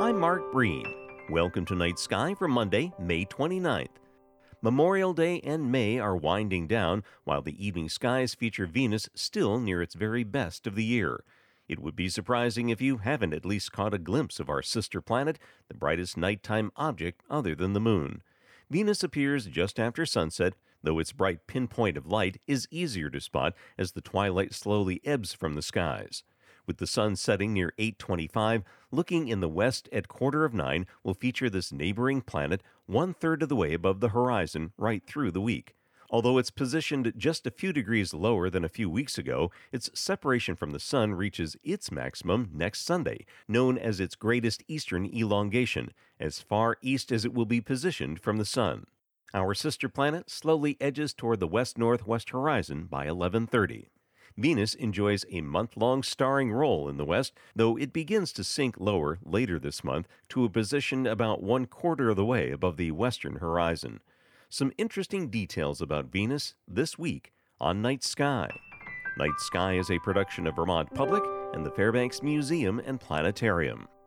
I'm Mark Breen. Welcome to Night Sky for Monday, May 29th. Memorial Day and May are winding down, while the evening skies feature Venus still near its very best of the year. It would be surprising if you haven't at least caught a glimpse of our sister planet, the brightest nighttime object other than the moon. Venus appears just after sunset, though its bright pinpoint of light is easier to spot as the twilight slowly ebbs from the skies. With the sun setting near 8:25, looking in the west at 8:45 will feature this neighboring planet one-third of the way above the horizon right through the week. Although it's positioned just a few degrees lower than a few weeks ago, its separation from the sun reaches its maximum next Sunday, known as its greatest eastern elongation, as far east as it will be positioned from the sun. Our sister planet slowly edges toward the west-northwest horizon by 11:30. Venus enjoys a month-long starring role in the west, though it begins to sink lower later this month to a position about one-quarter of the way above the western horizon. Some interesting details about Venus this week on Night Sky. Night Sky is a production of Vermont Public and the Fairbanks Museum and Planetarium.